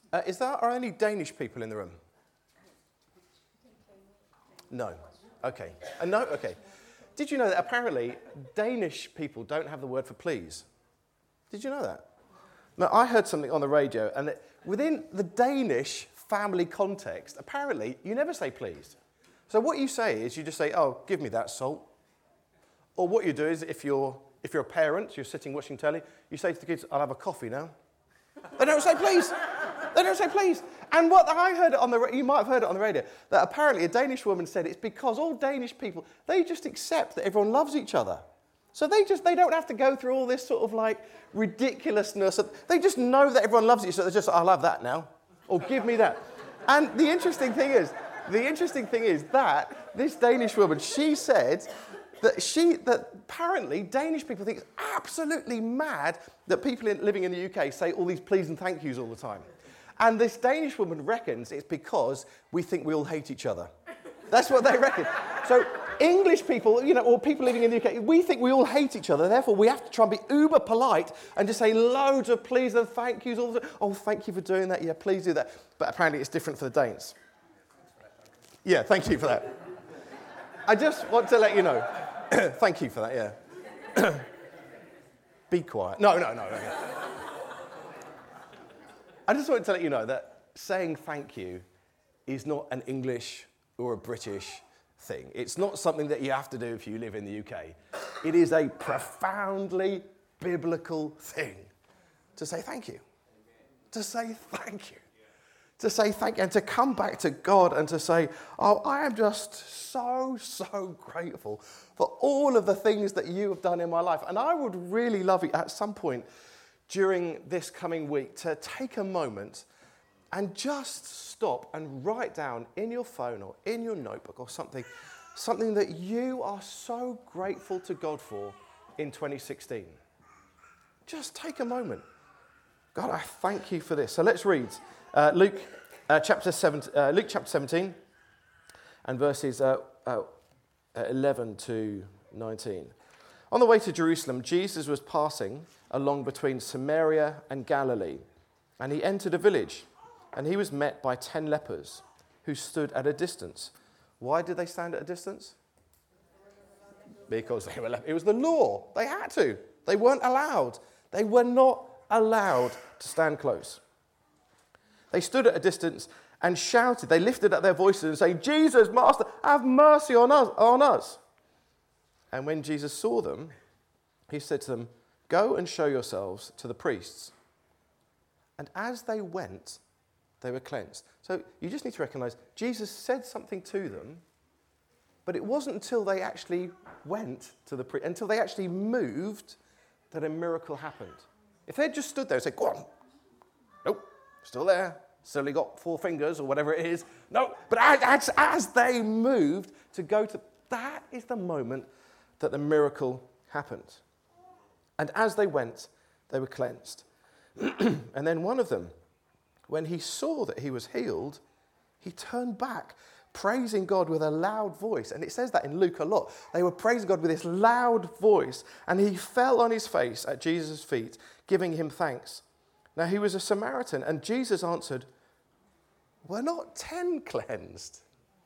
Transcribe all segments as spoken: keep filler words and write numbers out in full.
Uh, is there, are any Danish people in the room? No. Okay. Uh, no? Okay. Did you know that apparently Danish people don't have the word for please? Did you know that? Now, I heard something on the radio, and that within the Danish family context, apparently you never say please. So what you say is you just say, oh, give me that salt. Or what you do is if you're, if you're a parent, you're sitting watching telly, you say to the kids, I'll have a coffee now. They don't say please. They don't say please. And what I heard it on the, you might have heard it on the radio, that apparently a Danish woman said it's because all Danish people, they just accept that everyone loves each other. So they just, they don't have to go through all this sort of like ridiculousness. They just know that everyone loves each other. They're just, I'll have that now. Or give me that. And the interesting thing is, the interesting thing is that this Danish woman, she said that she, that apparently Danish people think it's absolutely mad that people in, living in the U K say all these please and thank yous all the time. And this Danish woman reckons it's because we think we all hate each other. That's what they reckon. So English people, you know, or people living in the U K, we think we all hate each other. Therefore, we have to try and be uber polite and just say loads of please and thank yous all the time. Oh, thank you for doing that. Yeah, please do that. But apparently it's different for the Danes. Yeah, thank you for that. I just want to let you know. Thank you for that, yeah. Be quiet. No, no, no, no. I just wanted to let you know that saying thank you is not an English or a British thing. It's not something that you have to do if you live in the U K. It is a profoundly biblical thing to say thank you. To say thank you. To say thank you and to come back to God and to say, oh, I am just so, so grateful for all of the things that you have done in my life. And I would really love it at some point during this coming week to take a moment and just stop and write down in your phone or in your notebook or something, something that you are so grateful to God for in twenty sixteen. Just take a moment. God, I thank you for this. So let's read uh, Luke, uh, chapter seven, uh, Luke chapter seventeen and verses uh, uh, eleven to nineteen. On the way to Jerusalem, Jesus was passing along between Samaria and Galilee, and he entered a village, and he was met by ten lepers who stood at a distance. Why did they stand at a distance? Because they were lepers. It was the law. They had to. They weren't allowed. They were not allowed to stand close. They stood at a distance and shouted. They lifted up their voices and saying, Jesus, Master, have mercy on us, on us. And when Jesus saw them, he said to them, go and show yourselves to the priests. And as they went, they were cleansed. So you just need to recognize Jesus said something to them, but it wasn't until they actually went to the priest, until they actually moved, that a miracle happened. If they'd just stood there and said, go on. Nope, still there. Still only got four fingers or whatever it is. No, but as, as they moved to go to, that is the moment that the miracle happened. And as they went, they were cleansed. And then one of them, when he saw that he was healed, he turned back, praising God with a loud voice. And it says that in Luke a lot. They were praising God with this loud voice. And he fell on his face at Jesus' feet, giving him thanks. Now he was a Samaritan. And Jesus answered, were not ten cleansed?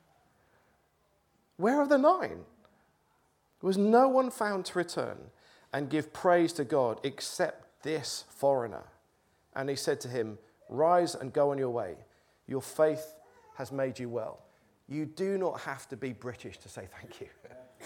Where are the nine? Was no one found to return and give praise to God except this foreigner? And he said to him, rise and go on your way. Your faith has made you well. You do not have to be British to say thank you.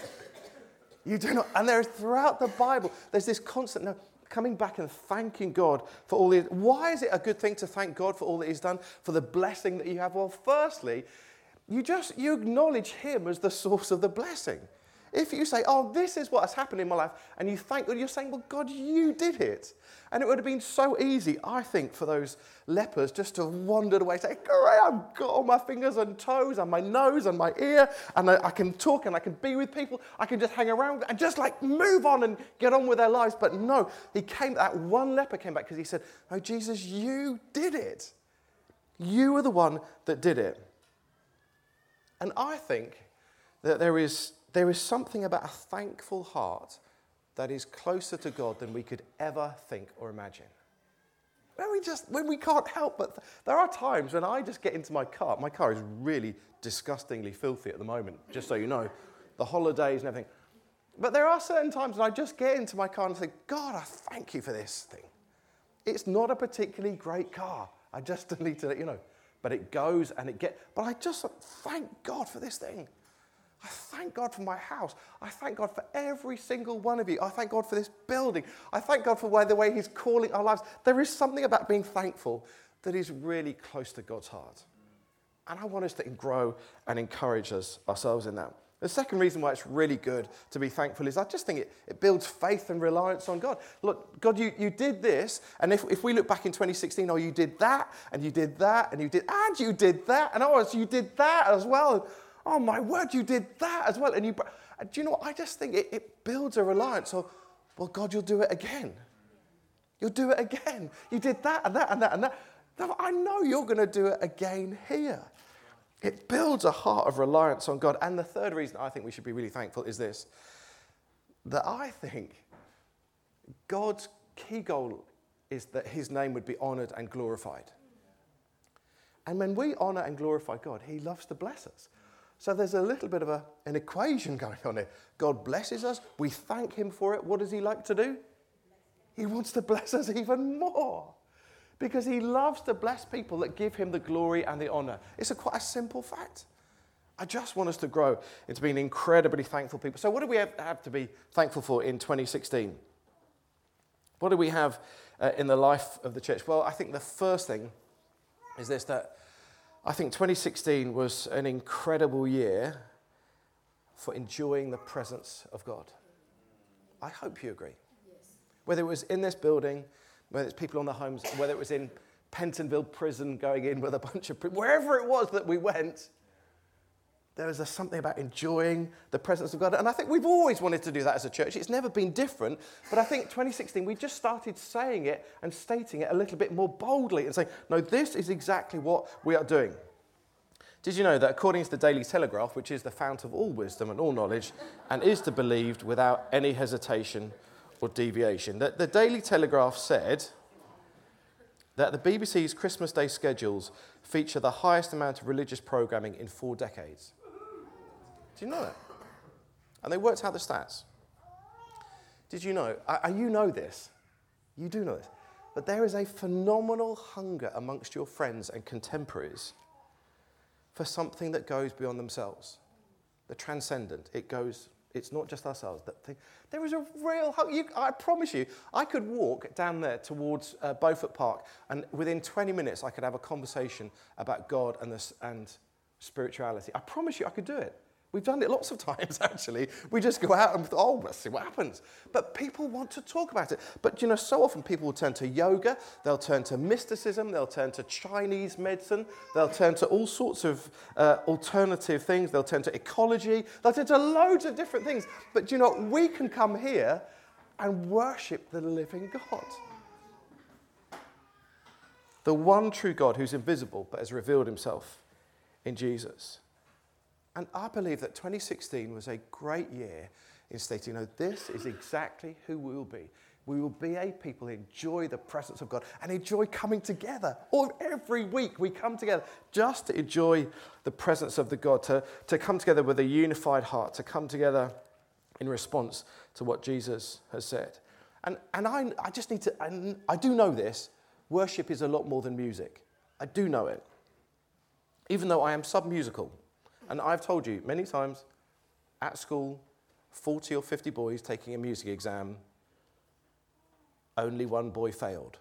You do not. And there is throughout the Bible, there's this constant no, coming back and thanking God for all the. Why is it a good thing to thank God for all that he's done, for the blessing that you have? Well, firstly, you just you acknowledge him as the source of the blessing. If you say, oh, this is what has happened in my life, and you thank God, you're saying, well, God, you did it. And it would have been so easy, I think, for those lepers just to have wandered away, say, great, I've got all my fingers and toes and my nose and my ear, and I, I can talk and I can be with people, I can just hang around and just like move on and get on with their lives. But no, he came, that one leper came back because he said, no, Jesus, you did it. You were the one that did it. And I think that there is... There is something about a thankful heart that is closer to God than we could ever think or imagine. when we just, when we can't help but, th- there are times when I just get into my car. My car is really disgustingly filthy at the moment, just so you know. The holidays and everything. But there are certain times when I just get into my car and think, God, I thank you for this thing. It's not a particularly great car. I just need to let you know. But it goes and it gets, but I just thank God for this thing. I thank God for my house. I thank God for every single one of you. I thank God for this building. I thank God for the way he's calling our lives. There is something about being thankful that is really close to God's heart. And I want us to grow and encourage us ourselves in that. The second reason why it's really good to be thankful is I just think it, it builds faith and reliance on God. Look, God, you, you did this, and if, if we look back in twenty sixteen, oh, you did that, and you did that, and you did, and you did that, and oh, so you did that as well. Oh, my word, you did that as well. And you, and do you know what? I just think it, it builds a reliance. So, well, God, you'll do it again. You'll do it again. You did that and that and that and that. No, I know you're going to do it again here. It builds a heart of reliance on God. And the third reason I think we should be really thankful is this, that I think God's key goal is that his name would be honoured and glorified. And when we honour and glorify God, he loves to bless us. So there's a little bit of a, an equation going on here. God blesses us. We thank him for it. What does he like to do? He wants to bless us even more. Because he loves to bless people that give him the glory and the honour. It's a quite a simple fact. I just want us to grow into being incredibly thankful people. So what do we have, have to be thankful for in twenty sixteen? What do we have uh, in the life of the church? Well, I think the first thing is this, that I think twenty sixteen was an incredible year for enjoying the presence of God. I hope you agree. Yes. Whether it was in this building, whether it's people on the homes, whether it was in Pentonville prison going in with a bunch of, wherever it was that we went, there was a something about enjoying the presence of God. And I think we've always wanted to do that as a church. It's never been different. But I think twenty sixteen, we just started saying it and stating it a little bit more boldly and saying, no, this is exactly what we are doing. Did you know that according to the Daily Telegraph, which is the fount of all wisdom and all knowledge, and is to be believed without any hesitation or deviation, that the Daily Telegraph said that the B B C's Christmas Day schedules feature the highest amount of religious programming in four decades. Do you know that? And they worked out the stats. Did you know, uh, you know this, you do know this, but there is a phenomenal hunger amongst your friends and contemporaries for something that goes beyond themselves, the transcendent. It goes, it's not just ourselves. That thing. There is a real hunger. You, I promise you, I could walk down there towards uh, Beaufort Park, and within twenty minutes I could have a conversation about God and, this, and spirituality. I promise you I could do it. We've done it lots of times, actually. We just go out and, oh, let's see what happens. But people want to talk about it. But, you know, so often people will turn to yoga, they'll turn to mysticism, they'll turn to Chinese medicine, they'll turn to all sorts of uh, alternative things, they'll turn to ecology, they'll turn to loads of different things. But, you know, we can come here and worship the living God. The one true God who's invisible but has revealed himself in Jesus. And I believe that twenty sixteen was a great year in stating, you know, this is exactly who we will be. We will be a people who enjoy the presence of God and enjoy coming together. All, every week we come together just to enjoy the presence of the God, to, to come together with a unified heart, to come together in response to what Jesus has said. And, and I, I just need to, I, I do know this, worship is a lot more than music. I do know it. Even though I am sub-musical. And I've told you many times, at school, forty or fifty boys taking a music exam, only one boy failed.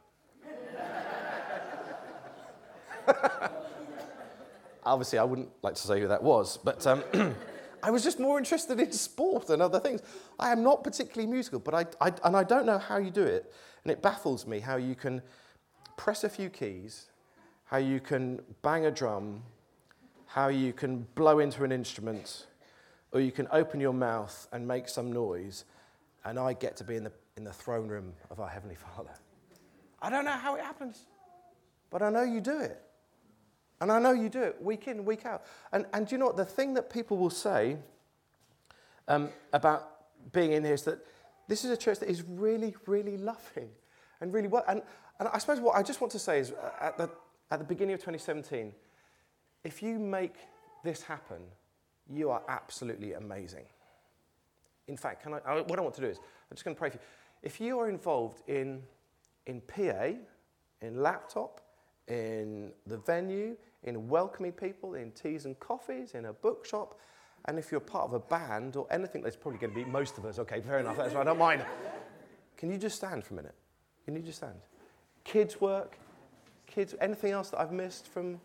Obviously, I wouldn't like to say who that was, but um, I was just more interested in sport and other things. I am not particularly musical, but I, I, and I don't know how you do it. And it baffles me how you can press a few keys, how you can bang a drum, how you can blow into an instrument, or you can open your mouth and make some noise, and I get to be in the, in the throne room of our Heavenly Father. I don't know how it happens, but I know you do it. And I know you do it week in, week out. And, and do you know what? The thing that people will say um, about being in here is that this is a church that is really, really loving and really well. And And I suppose what I just want to say is, uh, at the, at the beginning of twenty seventeen, if you make this happen, you are absolutely amazing. In fact, can I, I, what I want to do is, I'm just going to pray for you. If you are involved in, in P A, in laptop, in the venue, in welcoming people, in teas and coffees, in a bookshop, and if you're part of a band or anything, there's probably going to be most of us. Okay, fair enough, that's right, I don't mind. Can you just stand for a minute? Can you just stand? Kids work, kids, anything else that I've missed from...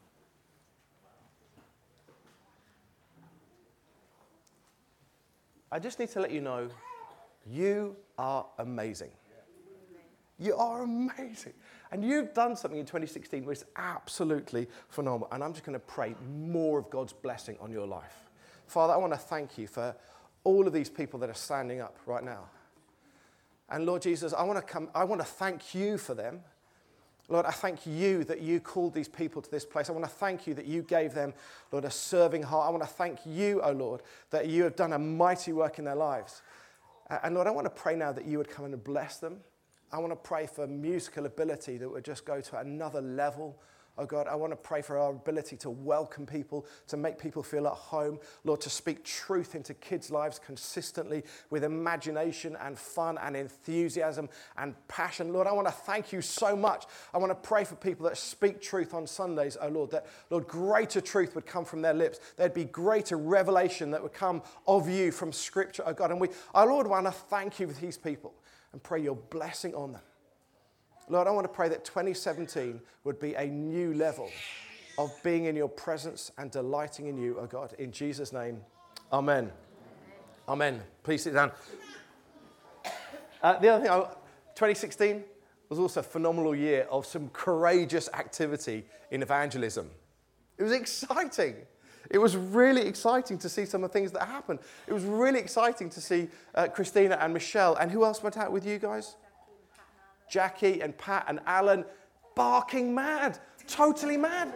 I just need to let you know, you are amazing. You are amazing. And you've done something in twenty sixteen which is absolutely phenomenal. And I'm just going to pray more of God's blessing on your life. Father, I want to thank you for all of these people that are standing up right now. And Lord Jesus, I want to come, I want to thank you for them. Lord, I thank you that you called these people to this place. I want to thank you that you gave them, Lord, a serving heart. I want to thank you, oh Lord, that you have done a mighty work in their lives. And Lord, I want to pray now that you would come and bless them. I want to pray for musical ability that would just go to another level. Oh God, I want to pray for our ability to welcome people, to make people feel at home. Lord, to speak truth into kids' lives consistently with imagination and fun and enthusiasm and passion. Lord, I want to thank you so much. I want to pray for people that speak truth on Sundays, oh Lord, that, Lord, greater truth would come from their lips. There'd be greater revelation that would come of you from Scripture, oh God. And we, oh Lord, I want to thank you for these people and pray your blessing on them. Lord, I want to pray that twenty seventeen would be a new level of being in your presence and delighting in you, oh God. In Jesus' name, amen. Amen. Amen. Please sit down. Uh, the other thing, I, twenty sixteen was also a phenomenal year of some courageous activity in evangelism. It was exciting. It was really exciting to see some of the things that happened. It was really exciting to see uh, Christina and Michelle. And who else went out with you guys? Jackie and Pat and Alan, barking mad, totally mad.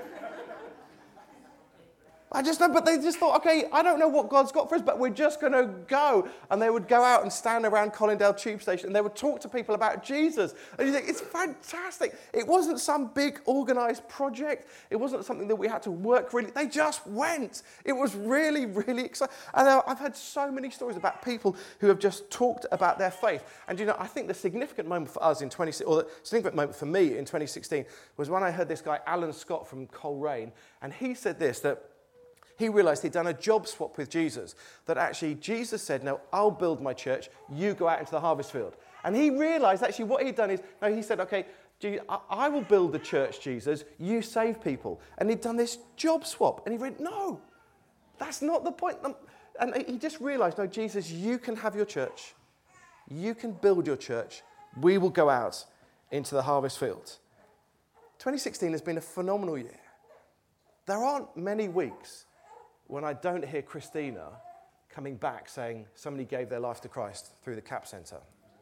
I just know, but they just thought, okay, I don't know what God's got for us, but we're just going to go. And they would go out and stand around Colindale Tube Station, and they would talk to people about Jesus. And you think, it's fantastic. It wasn't some big organised project. It wasn't something that we had to work really. They just went. It was really, really exciting. And I've had so many stories about people who have just talked about their faith. And, you know, I think the significant moment for us in twenty or the significant moment for me in twenty sixteen was when I heard this guy, Alan Scott from Coleraine, and he said this, that he realized he'd done a job swap with Jesus, that actually Jesus said, no, I'll build my church, you go out into the harvest field. And he realized actually what he'd done is, no, he said, okay, I will build the church, Jesus, you save people. And he'd done this job swap. And he went, no, that's not the point. And he just realized, no, Jesus, you can have your church. You can build your church. We will go out into the harvest field. twenty sixteen has been a phenomenal year. There aren't many weeks when I don't hear Christina coming back saying somebody gave their life to Christ through the CAP Centre.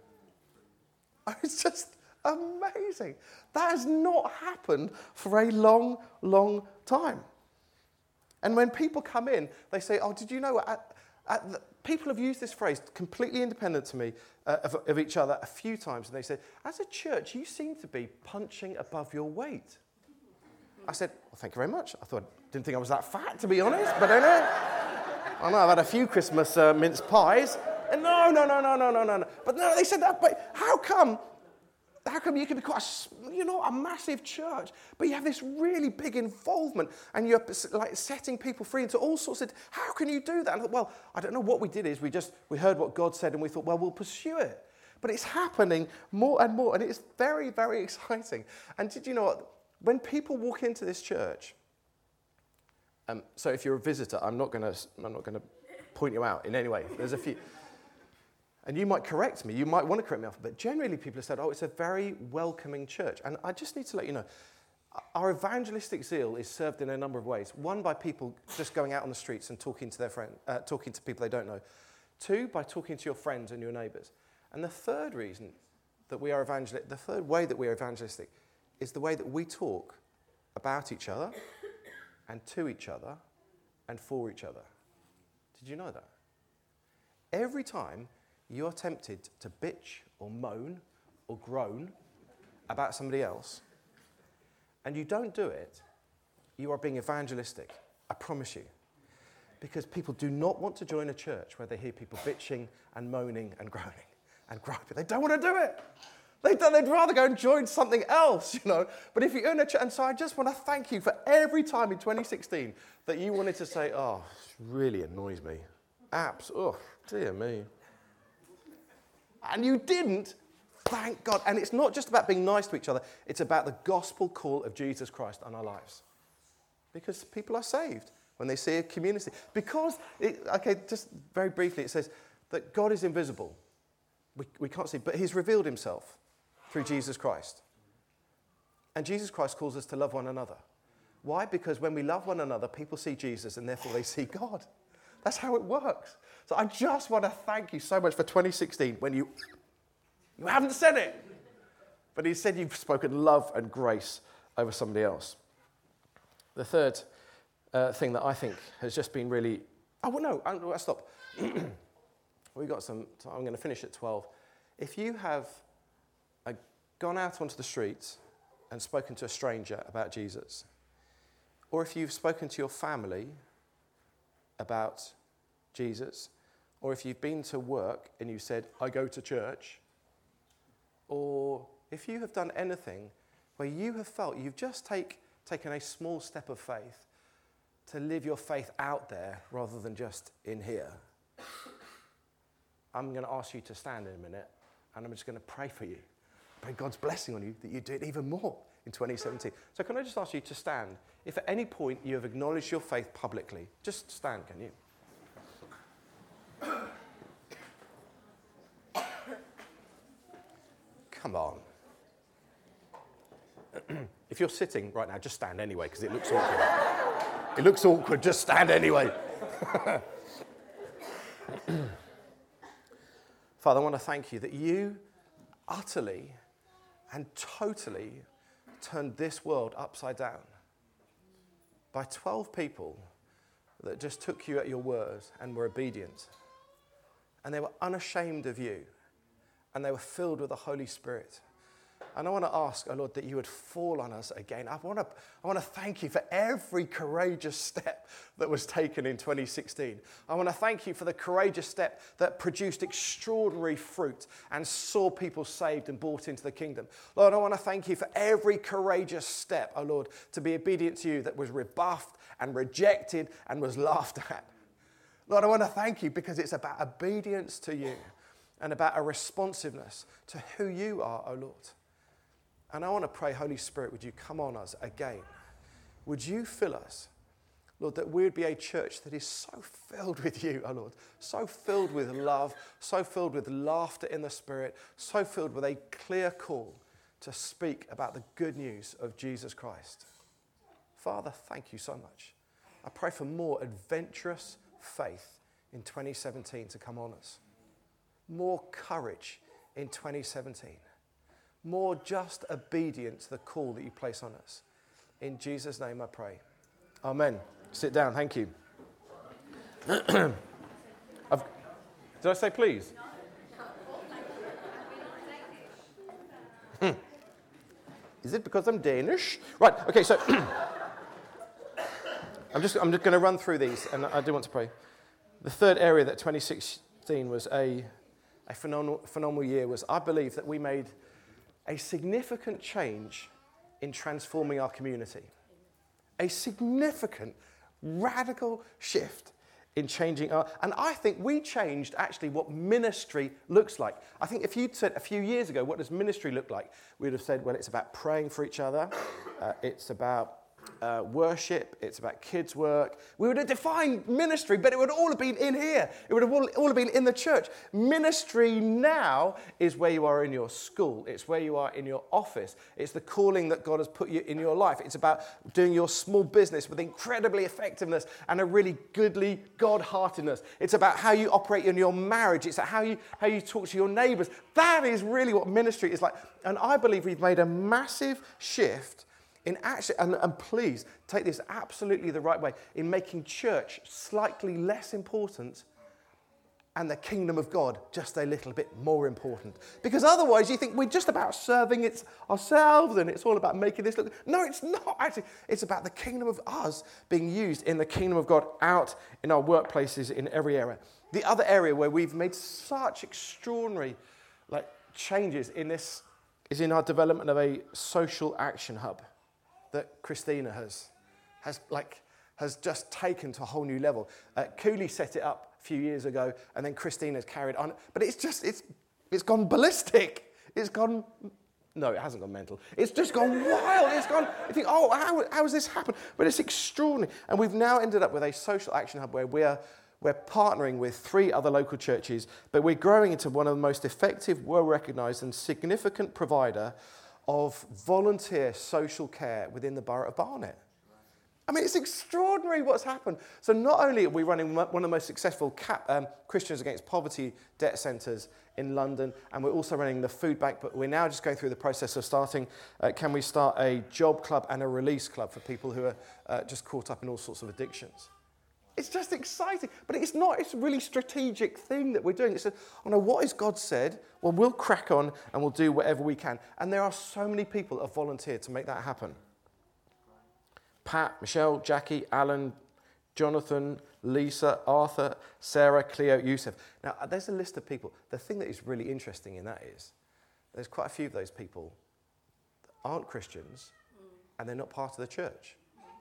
It's just amazing. That has not happened for a long, long time. And when people come in, they say, oh, did you know, at, at the, people have used this phrase completely independent to me uh, of, of each other a few times, and they said, as a church, you seem to be punching above your weight. I said, well, thank you very much. I thought, didn't think I was that fat, to be honest, but I know. I know I've had a few Christmas uh, mince pies. And no, no, no, no, no, no, no. But no, they said that, but how come, how come you can be quite a, you know, a massive church, but you have this really big involvement and you're like setting people free into all sorts of, how can you do that? And I thought, well, I don't know. What we did is we just, we heard what God said and we thought, well, we'll pursue it. But it's happening more and more, and it's very, very exciting. And did you know what? When people walk into this church, um, so if you're a visitor, I'm not going to I'm not going to point you out in any way. There's a few, and you might correct me. You might want to correct me off, but generally people have said, "Oh, it's a very welcoming church." And I just need to let you know, our evangelistic zeal is served in a number of ways. One, by people just going out on the streets and talking to their friend, uh, talking to people they don't know. Two, by talking to your friends and your neighbours. And the third reason that we are evangelistic, the third way that we are evangelistic, is the way that we talk about each other and to each other and for each other. Did you know that? Every time you're tempted to bitch or moan or groan about somebody else, and you don't do it, you are being evangelistic. I promise you. Because people do not want to join a church where they hear people bitching and moaning and groaning and griping. They don't want to do it. They don't, they'd rather go and join something else, you know. But if you're in a church, and so I just want to thank you for every time in twenty sixteen that you wanted to say, oh, it really annoys me. Apps, oh, dear me. And you didn't, thank God. And it's not just about being nice to each other. It's about the gospel call of Jesus Christ on our lives. Because people are saved when they see a community. Because, it, okay, just very briefly, it says that God is invisible. We, we can't see, but he's revealed himself through Jesus Christ. And Jesus Christ calls us to love one another. Why? Because when we love one another, people see Jesus and therefore they see God. That's how it works. So I just want to thank you so much for twenty sixteen when you, you haven't said it, but instead you've spoken love and grace over somebody else. The third uh, thing that I think has just been really, oh, well, no, I'll, I'll stop. We've got some time. I'm going to finish at twelve. If you have uh, gone out onto the streets and spoken to a stranger about Jesus, or if you've spoken to your family about Jesus, or if you've been to work and you said, I go to church, or if you have done anything where you have felt you've just take, taken a small step of faith to live your faith out there rather than just in here, I'm going to ask you to stand in a minute, and I'm just going to pray for you. Pray God's blessing on you that you do it even more in twenty seventeen. So can I just ask you to stand? If at any point you have acknowledged your faith publicly, just stand, can you? Come on. If you're sitting right now, just stand anyway, because it looks awkward. It looks awkward, just stand anyway. Father, I want to thank you that you utterly and totally turned this world upside down by twelve people that just took you at your word and were obedient. And they were unashamed of you. And they were filled with the Holy Spirit. And I want to ask, oh Lord, that you would fall on us again. I want to, I want to thank you for every courageous step that was taken in twenty sixteen. I want to thank you for the courageous step that produced extraordinary fruit and saw people saved and brought into the kingdom. Lord, I want to thank you for every courageous step, oh Lord, to be obedient to you that was rebuffed and rejected and was laughed at. Lord, I want to thank you because it's about obedience to you and about a responsiveness to who you are, oh Lord. And I want to pray, Holy Spirit, would you come on us again? Would you fill us, Lord, that we would be a church that is so filled with you, oh Lord, so filled with love, so filled with laughter in the Spirit, so filled with a clear call to speak about the good news of Jesus Christ. Father, thank you so much. I pray for more adventurous faith in twenty seventeen to come on us. More courage in twenty seventeen. More just obedience to the call that you place on us. In Jesus' name I pray. Amen. Sit down. Thank you. I've, did I say please? Hmm. Is it because I'm Danish? Right. Okay. So I'm just I'm just going to run through these, and I do want to pray. The third area that twenty sixteen was a a phenomenal phenomenal year was, I believe, that we made a significant change in transforming our community. A significant, radical shift in changing our... And I think we changed actually what ministry looks like. I think if you'd said a few years ago, what does ministry look like? We'd have said, well, it's about praying for each other. Uh, it's about uh, worship. It's about kids' work. We would have defined ministry, but it would all have been in here. It would have all, all have been in the church. Ministry now is where you are in your school. It's where you are in your office. It's the calling that God has put you in your life. It's about doing your small business with incredibly effectiveness and a really goodly God-heartedness. It's about how you operate in your marriage. It's how you, how you talk to your neighbors. That is really what ministry is like. And I believe we've made a massive shift in actually, and, and please take this absolutely the right way, in making church slightly less important and the kingdom of God just a little bit more important. Because otherwise you think we're just about serving it ourselves and it's all about making this look. No, it's not actually. It's about the kingdom of us being used in the kingdom of God out in our workplaces in every area. The other area where we've made such extraordinary like changes in this is in our development of a social action hub that Christina has, has like, has just taken to a whole new level. Uh, Cooley set it up a few years ago, and then Christina's carried on. But it's just, it's it's gone ballistic. It's gone, no, it hasn't gone mental. It's just gone wild. It's gone, you think, oh, how, how has this happened? But it's extraordinary. And we've now ended up with a social action hub where we're, we're partnering with three other local churches, but we're growing into one of the most effective, well-recognised and significant provider of volunteer social care within the borough of Barnet. I mean, it's extraordinary what's happened. So not only are we running one of the most successful cap, um, Christians Against Poverty debt centres in London, and we're also running the food bank, but we're now just going through the process of starting, uh, can we start a job club and a release club for people who are uh, just caught up in all sorts of addictions. It's just exciting, but it's not, it's a really strategic thing that we're doing. It's a, oh no, what has God said? Well, we'll crack on and we'll do whatever we can. And there are so many people that have volunteered to make that happen. Pat, Michelle, Jackie, Alan, Jonathan, Lisa, Arthur, Sarah, Cleo, Yusuf. Now, there's a list of people. The thing that is really interesting in that is there's quite a few of those people that aren't Christians and they're not part of the church.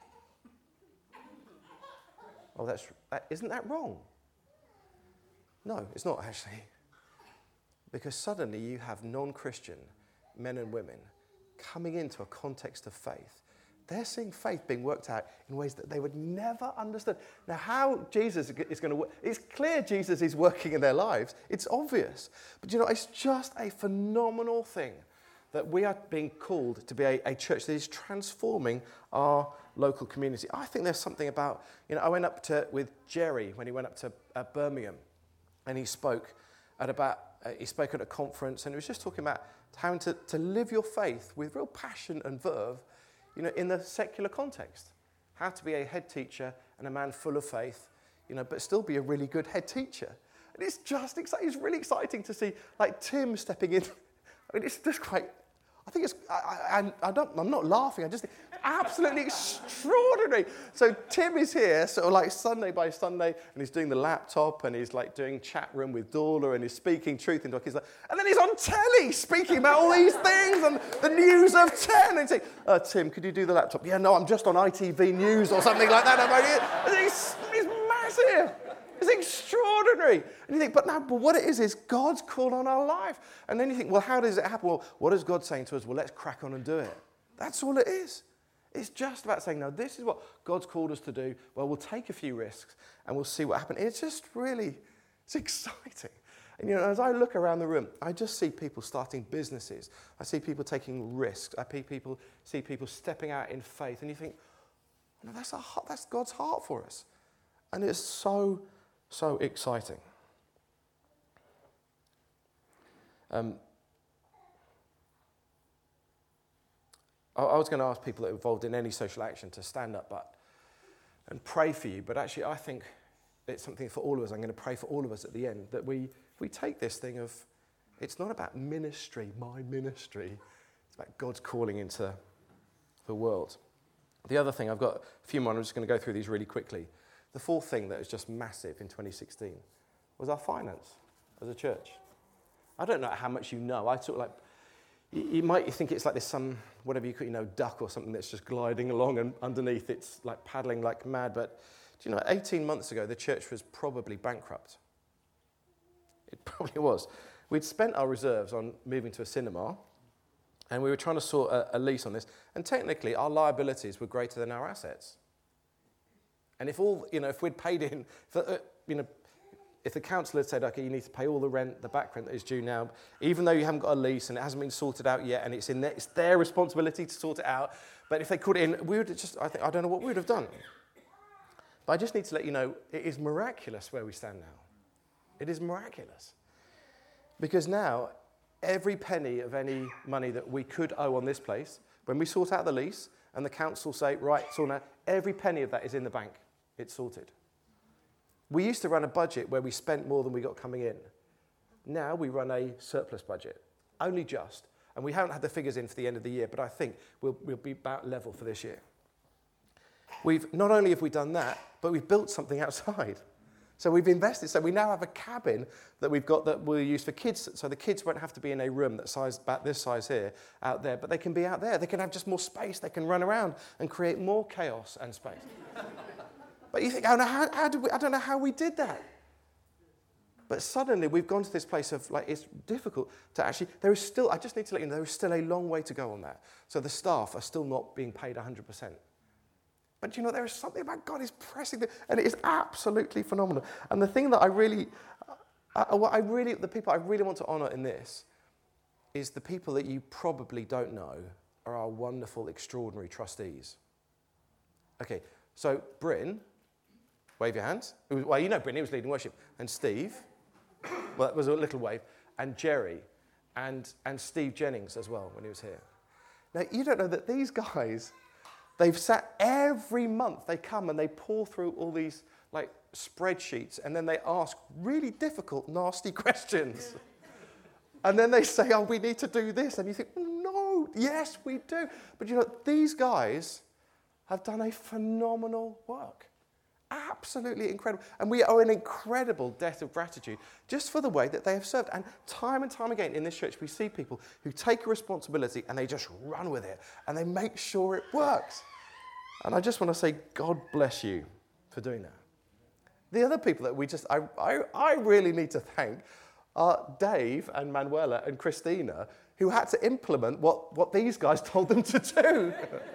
Oh, that's, that, isn't that wrong? No, it's not actually. Because suddenly you have non-Christian men and women coming into a context of faith. They're seeing faith being worked out in ways that they would never understand. Now, how Jesus is going to work, it's clear Jesus is working in their lives. It's obvious. But you know, it's just a phenomenal thing that we are being called to be a, a church that is transforming our local community. I think there's something about, you know, I went up to, with Jerry when he went up to uh, Birmingham, and he spoke at about, uh, he spoke at a conference, and he was just talking about having to, to live your faith with real passion and verve, you know, in the secular context. How to be a head teacher and a man full of faith, you know, but still be a really good head teacher. And it's just exciting. It's really exciting to see, like, Tim stepping in. I mean, it's just quite, I think it's, I, I, I don't, I'm not laughing, I just think absolutely extraordinary. So Tim is here, sort of like Sunday by Sunday, and he's doing the laptop, and he's like doing chat room with Dawla, and he's speaking truth into his life. And then he's on telly speaking about all these things, and the news of ten. And he's like, uh, Tim, could you do the laptop? Yeah, no, I'm just on I T V News or something like that. I'm like, it's, it's massive. It's extraordinary. And you think, but no, but what it is, is God's call on our life. And then you think, well, how does it happen? Well, what is God saying to us? Well, let's crack on and do it. That's all it is. It's just about saying, no, this is what God's called us to do. Well, we'll take a few risks and we'll see what happens. It's just really, it's exciting. And, you know, as I look around the room, I just see people starting businesses. I see people taking risks. I see people, see people stepping out in faith. And you think, no, that's, a, that's God's heart for us. And it's so... so exciting. Um, I, I was going to ask people that are involved in any social action to stand up but, and pray for you, but actually I think it's something for all of us. I'm going to pray for all of us at the end, that we, we take this thing of, it's not about ministry, my ministry, it's about God's calling into the world. The other thing, I've got a few more, I'm just going to go through these really quickly. The fourth thing that was just massive in twenty sixteen was our finance as a church. I don't know how much you know. I sort of like, you, you might think it's like this some, whatever you call, you know, duck or something that's just gliding along and underneath it's like paddling like mad. But do you know, eighteen months ago, the church was probably bankrupt. It probably was. We'd spent our reserves on moving to a cinema, and we were trying to sort a, a lease on this. And technically, our liabilities were greater than our assets. And if all, you know, if we'd paid in, if, uh, you know, if the council had said, okay, you need to pay all the rent, the back rent that is due now, even though you haven't got a lease and it hasn't been sorted out yet, and it's in their, it's their responsibility to sort it out. But if they could in, we would have just, I think, I don't know what we would have done. But I just need to let you know, it is miraculous where we stand now. It is miraculous. Because now, every penny of any money that we could owe on this place, when we sort out the lease, and the council say, right, so now, every penny of that is in the bank. It's sorted. We used to run a budget where we spent more than we got coming in. Now we run a surplus budget, only just. And we haven't had the figures in for the end of the year, but I think we'll, we'll be about level for this year. We've, not only have we done that, but we've built something outside. So we've invested. So we now have a cabin that we've got that we'll use for kids. So the kids won't have to be in a room that size about this size here, out there, but they can be out there. They can have just more space. They can run around and create more chaos and space. But you think, oh, no, how, how did we, I don't know how we did that. But suddenly we've gone to this place of, like, it's difficult to actually, there is still, I just need to let you know, there is still a long way to go on that. So the staff are still not being paid one hundred percent. But you know, there is something about God is pressing, the, and it is absolutely phenomenal. And the thing that I really, uh, what I really, the people I really want to honour in this is the people that you probably don't know are our wonderful, extraordinary trustees. Okay, so Bryn, wave your hands. Well, you know Bryn, he was leading worship. And Steve, well, that was a little wave. And Jerry, and, and Steve Jennings as well when he was here. Now, you don't know that these guys, they've sat every month, they come and they pour through all these like spreadsheets and then they ask really difficult, nasty questions. And then they say, oh, we need to do this. And you think, no, yes, we do. But you know, these guys have done a phenomenal work. Absolutely incredible. And we owe an incredible debt of gratitude just for the way that they have served. And time and time again in this church, we see people who take a responsibility and they just run with it and they make sure it works. And I just want to say, God bless you for doing that. The other people that we just, I, I, I really need to thank are Dave and Manuela and Christina, who had to implement what, what these guys told them to do.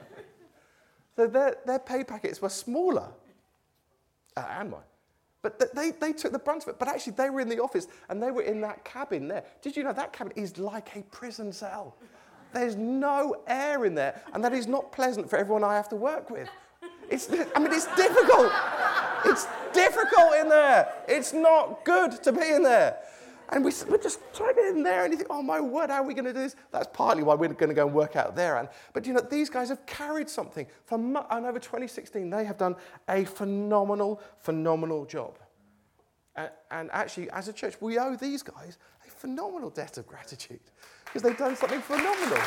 So their, their pay packets were smaller. Uh, and mine. But th- they, they took the brunt of it. But actually, they were in the office, and they were in that cabin there. Did you know that cabin is like a prison cell? There's no air in there, and that is not pleasant for everyone I have to work with. It's, I mean, it's difficult. It's difficult in there. It's not good to be in there. And we, we're just trying to get in there, and you think, oh, my word, how are we going to do this? That's partly why we're going to go and work out there. And, but, you know, these guys have carried something. For mu- and over twenty sixteen, they have done a phenomenal, phenomenal job. And, and actually, as a church, we owe these guys a phenomenal debt of gratitude because they've done something phenomenal.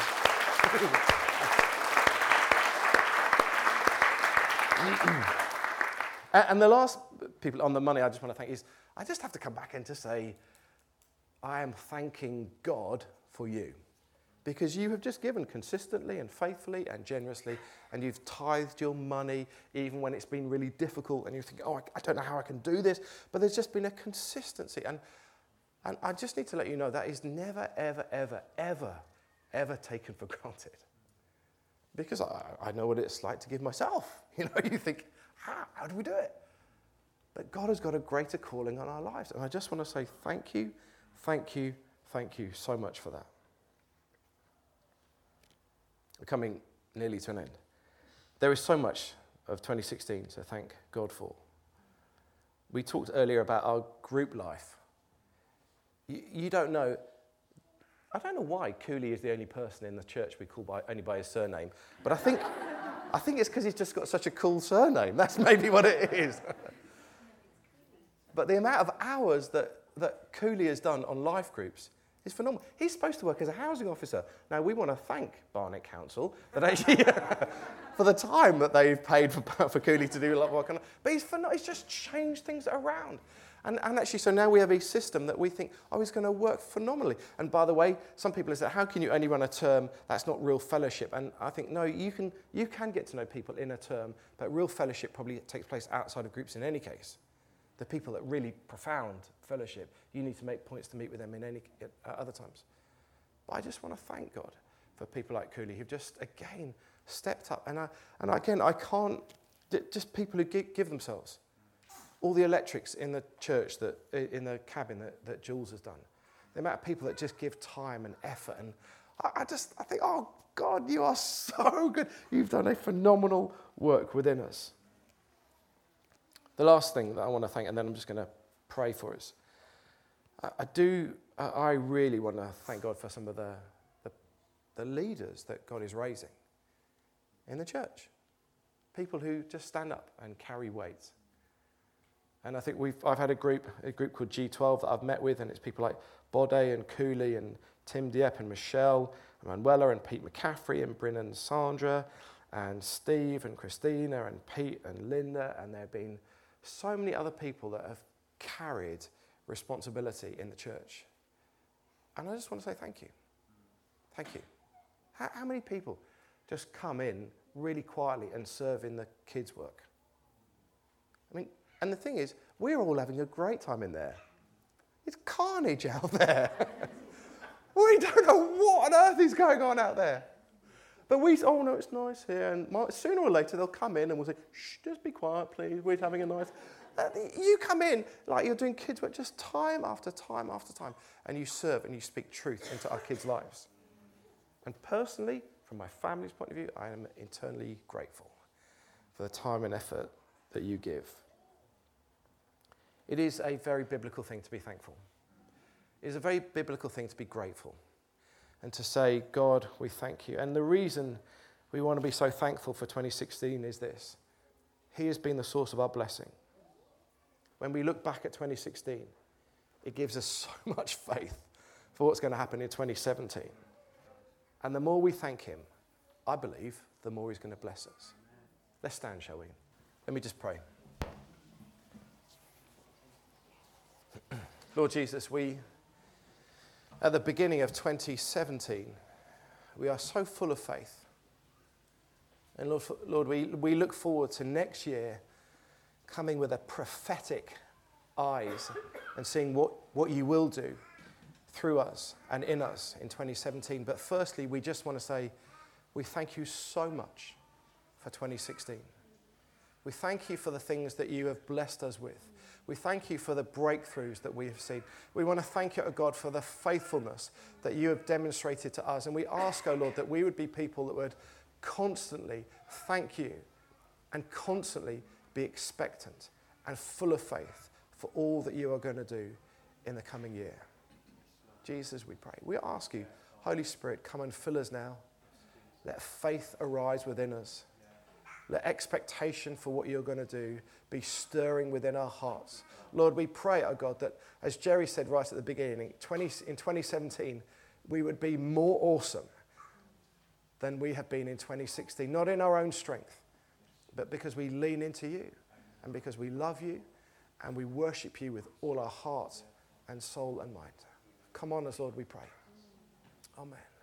and, and the last people on the money I just want to thank is, I just have to come back in to say, I am thanking God for you because you have just given consistently and faithfully and generously, and you've tithed your money even when it's been really difficult and you think, oh, I, I don't know how I can do this, but there's just been a consistency. And, and I just need to let you know that is never, ever, ever, ever, ever taken for granted because I, I know what it's like to give myself. You know, you think, how, how do we do it? But God has got a greater calling on our lives, and I just want to say thank you. Thank you, thank you so much for that. We're coming nearly to an end. There is so much of twenty sixteen to thank God for. We talked earlier about our group life. You, you don't know, I don't know why Cooley is the only person in the church we call by, only by his surname, but I think, I think it's because he's just got such a cool surname. That's maybe what it is. But the amount of hours that that Cooley has done on life groups is phenomenal. He's supposed to work as a housing officer. Now, we want to thank Barnet Council that actually for the time that they've paid for, for Cooley to do a lot of work on. But he's, phen- he's just changed things around. And, and actually, so now we have a system that we think, oh, is going to work phenomenally. And by the way, some people have said, how can you only run a term? That's not real fellowship. And I think, no, you can, you can get to know people in a term, but real fellowship probably takes place outside of groups in any case. The people that really profound fellowship, you need to make points to meet with them in any uh, other times. But I just want to thank God for people like Cooley who've just, again, stepped up. And, I, and again, I can't, just people who give, give themselves. All the electrics in the church, that in the cabin that, that Jules has done. The amount of people that just give time and effort. And I, I just, I think, oh, God, you are so good. You've done a phenomenal work within us. The last thing that I want to thank, and then I'm just going to pray for us. I, I do, I, I really want to thank God for some of the, the, the leaders that God is raising in the church. People who just stand up and carry weight. And I think we've, I've had a group, a group called G twelve that I've met with, and it's people like Bode and Cooley and Tim Dieppe and Michelle and Manuela and Pete McCaffrey and Bryn and Sandra and Steve and Christina and Pete and Linda, and there have been so many other people that have carried responsibility in the church. And I just want to say thank you. Thank you. How, how many people just come in really quietly and serve in the kids' work? I mean, and the thing is, we're all having a great time in there. It's carnage out there. We don't know what on earth is going on out there. But we, oh no, it's nice here. And my, sooner or later, they'll come in and we'll say, shh, just be quiet, please. We're having a nice... Uh, you come in like you're doing kids' work just time after time after time. And you serve and you speak truth into our kids' lives. And personally, from my family's point of view, I am eternally grateful for the time and effort that you give. It is a very biblical thing to be thankful. It is a very biblical thing to be grateful and to say, God, we thank you. And the reason we want to be so thankful for twenty sixteen is this. He has been the source of our blessing. When we look back at twenty sixteen, it gives us so much faith for what's going to happen in twenty seventeen. And the more we thank him, I believe, the more he's going to bless us. Let's stand, shall we? Let me just pray. Lord Jesus, we, at the beginning of twenty seventeen, we are so full of faith. And Lord, Lord we, we look forward to next year coming with a prophetic eyes and seeing what, what you will do through us and in us in twenty seventeen. But firstly, we just want to say we thank you so much for twenty sixteen. We thank you for the things that you have blessed us with. We thank you for the breakthroughs that we have seen. We want to thank you, O God, for the faithfulness that you have demonstrated to us. And we ask, O Lord, that we would be people that would constantly thank you and constantly be expectant and full of faith for all that you are going to do in the coming year. Jesus, we pray. We ask you, Holy Spirit, come and fill us now. Let faith arise within us. Let expectation for what you're going to do be stirring within our hearts. Lord, we pray, oh God, that as Jerry said right at the beginning, twenty, in twenty seventeen, we would be more awesome than we have been in twenty sixteen. Not in our own strength, but because we lean into you and because we love you and we worship you with all our heart and soul and mind. Come on us, Lord, we pray. Amen.